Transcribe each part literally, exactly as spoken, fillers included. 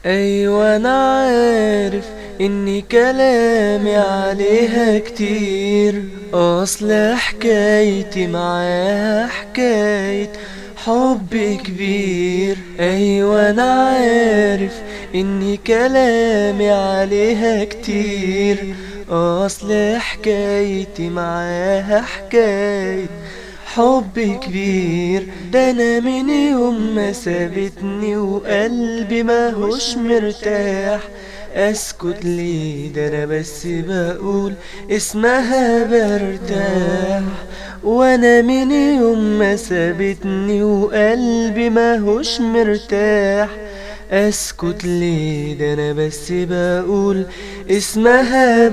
ايوه انا عارف اني كلامي عليها كتير، اصل حكايتي معاها حكاية حب كبير. ايوه انا عارف اني كلامي عليها كتير، اصل حكايتي معاها حكاية حب كبير. ده انا من يوم ما سابتني وقلبي ماهوش مرتاح، اسكت ليه؟ ده انا بس بقول اسمها برتاح. وانا من يوم ما سابتني وقلبي ماهوش مرتاح، اسكت ليه؟ ده انا بس بقول اسمها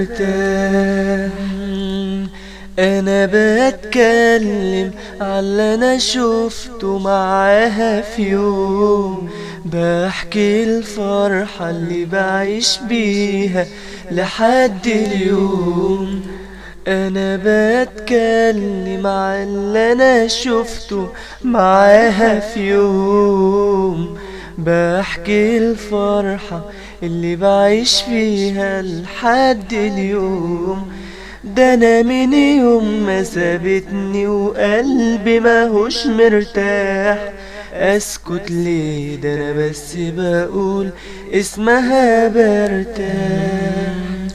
برتاح. انا بتكلم على اللي انا شفته معاها في يوم، بحكي الفرحة اللي بعيش بيها لحد اليوم. انا بتكلم على اللي انا شفته معاها في يوم، بحكي الفرحة اللي بعيش فيها لحد اليوم. ده انا من يوم ما سابتني وقلبي ماهوش مرتاح، اسكت ليه؟ ده انا بس بقول اسمها برتاح.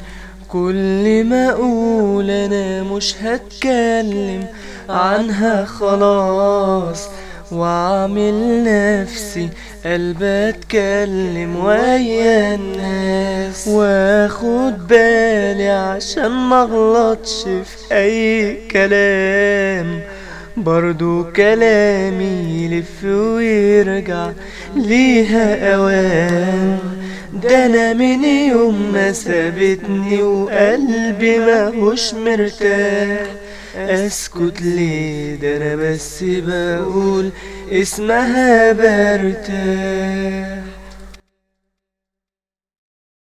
كل ما اقول انا مش هتكلم عنها خلاص، واعمل نفسي قلب اتكلم ويا الناس، واخد بالي عشان مغلطش في اي كلام، برضو كلامي يلف ويرجع ليها اوام. ده انا من يوم ما سابتني وقلبي ماهوش مرتاح، اسكت ليه؟ ده انا بس بقول اسمها برتاح.